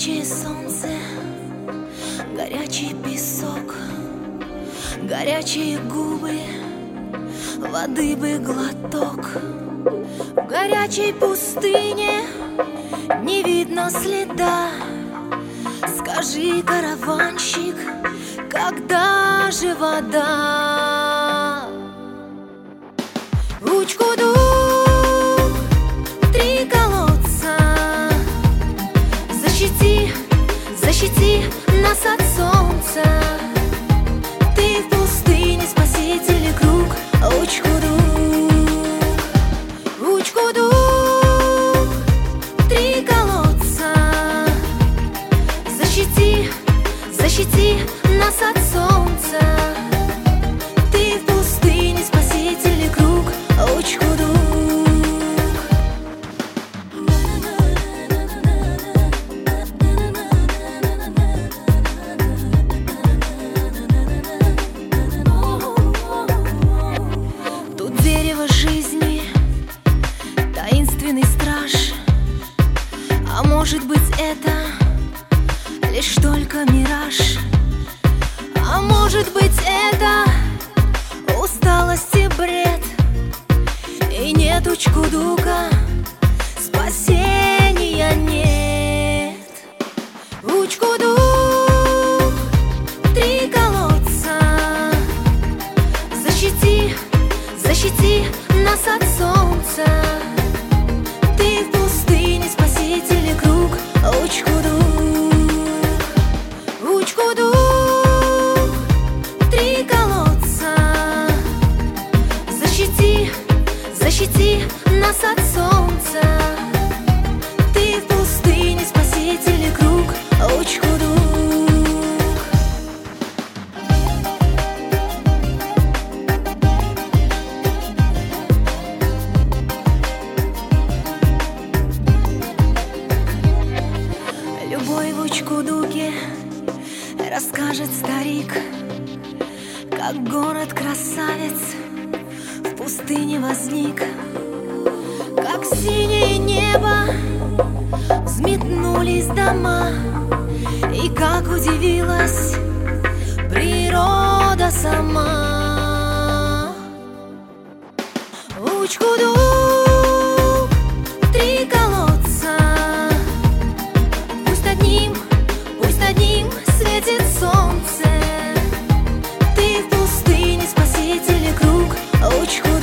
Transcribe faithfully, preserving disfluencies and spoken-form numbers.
Горячее солнце, горячий песок, горячие губы, воды бы глоток. В горячей пустыне не видно следа. Скажи, караванщик, когда же вода? Учкудук, три колодца, защити, защити нас от солнца. Ты в пустыне, спаситель и круг. Учкудук, Учкудук, три колодца, защити, защити нас от солнца. Ты в пустыне, спаситель и круг. Учкудук. Тут дерево жизни, таинственный страж. А может быть, это лишь только мираж? А может быть, это усталость и бред? И нет Учкудука, спасения нет. Учкудук, три колодца, защити, защити нас от солнца. Ты в пустыне, спаситель и круг. Учкудук, Учкудук, три колодца, защити, защити нас от солнца. Ты в пустыне, спаситель и круг. Учкудук. Любой в Учкудуке расскажет старик, как город-красавец в пустыне возник, как синее небо взметнулись дома, и как удивилась природа сама. Учкудук, три колодца, пусть над ним, пусть над ним светит солнце. Ты в пустыне, спаситель и круг. Учкудук.